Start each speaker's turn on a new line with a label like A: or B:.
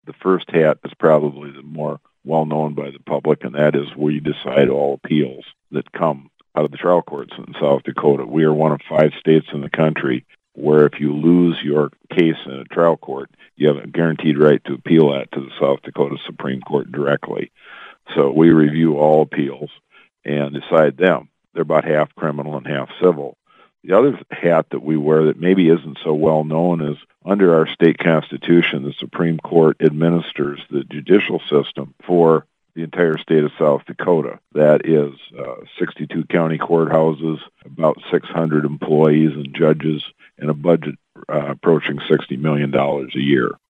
A: The first hat is probably the more well-known by the public, and that is we decide all appeals that come out of the trial courts in South Dakota. We are one of 5 states in the country where if you lose your case in a trial court, you have a guaranteed right to appeal that to the South Dakota Supreme Court directly. So we review all appeals and decide them. They're about half criminal and half civil. The other hat that we wear that maybe isn't so well known is under our state constitution, the Supreme Court administers the judicial system for the entire state of South Dakota. That is 62 county courthouses, about 600 employees and judges, and a budget approaching $60 million a year.